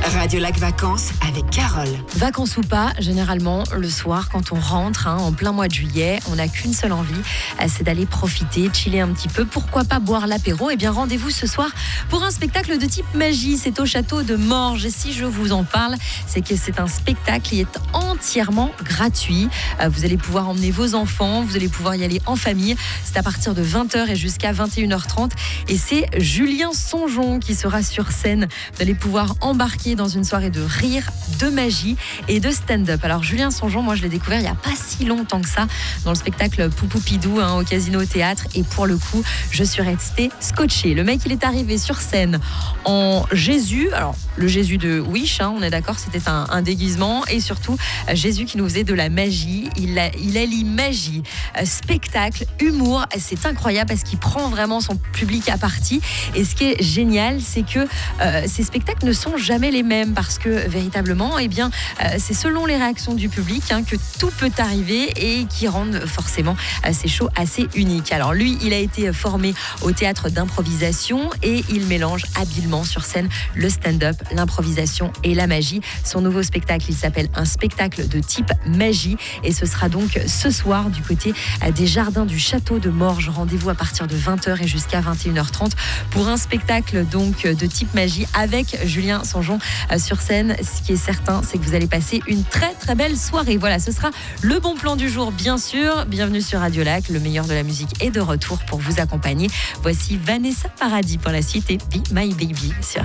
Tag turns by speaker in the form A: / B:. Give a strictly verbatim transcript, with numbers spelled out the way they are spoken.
A: Radio Lac Vacances avec Carole.
B: Vacances ou pas, généralement, le soir, quand on rentre, hein, en plein mois de juillet, on n'a qu'une seule envie, c'est d'aller profiter, chiller un petit peu. Pourquoi pas boire l'apéro ? Eh bien, rendez-vous ce soir pour un spectacle de type magie. C'est au château de Morges. Et si je vous en parle, c'est que c'est un spectacle qui est entièrement gratuit. Vous allez pouvoir emmener vos enfants, vous allez pouvoir y aller en famille. C'est à partir de vingt heures et jusqu'à vingt et une heures trente. Et c'est Julien Songeon qui sera sur scène. Vous allez pouvoir embarquer dans une soirée de rire, de magie et de stand-up. Alors Julien Songeon, moi je l'ai découvert il n'y a pas si longtemps que ça dans le spectacle Poupoupidou hein, au Casino Théâtre, et pour le coup je suis restée scotchée. Le mec il est arrivé sur scène en Jésus, alors le Jésus de Wish, hein, on est d'accord, c'était un, un déguisement, et surtout Jésus qui nous faisait de la magie. Il, a, il allie magie, spectacle, humour. C'est incroyable parce qu'il prend vraiment son public à partie, et ce qui est génial c'est que euh, ces spectacles ne sont jamais les mêmes, parce que véritablement eh bien, euh, c'est selon les réactions du public hein, que tout peut arriver et qui rendent forcément euh, ces shows assez uniques. Alors lui, il a été formé au théâtre d'improvisation et il mélange habilement sur scène le stand-up, l'improvisation et la magie. Son nouveau spectacle, il s'appelle Un spectacle de type magie, et ce sera donc ce soir du côté euh, des jardins du château de Morges. Rendez-vous à partir de vingt heures et jusqu'à vingt et une heures trente pour un spectacle donc de type magie avec Julien Songeon euh, sur scène. Ce qui est certain, c'est que vous allez passer une très très belle soirée. Voilà, ce sera le bon plan du jour, bien sûr. Bienvenue sur Radio Lac, le meilleur de la musique est de retour pour vous accompagner. Voici Vanessa Paradis pour la suite et Be My Baby sur